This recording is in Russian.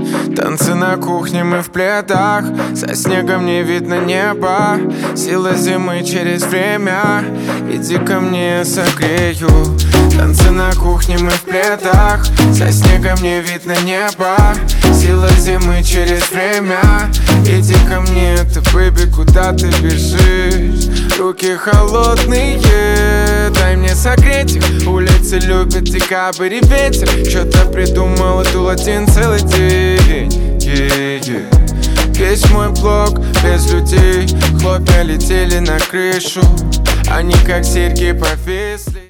Танцы на кухне, мы в пледах, со снегом не видно неба. Сила зимы через время, иди ко мне, я согрею. Танцы на кухне, мы в пледах, со снегом не видно неба. Сила зимы через время, иди ко мне, ты, бэби, куда ты бежишь? Руки холодные, дай мне согреть их. Улицы любят декабрь и ветер. Что-то придумал, дул один целый день. Весь мой блок без людей. Хлопья летели на крышу, они как серьги повисли.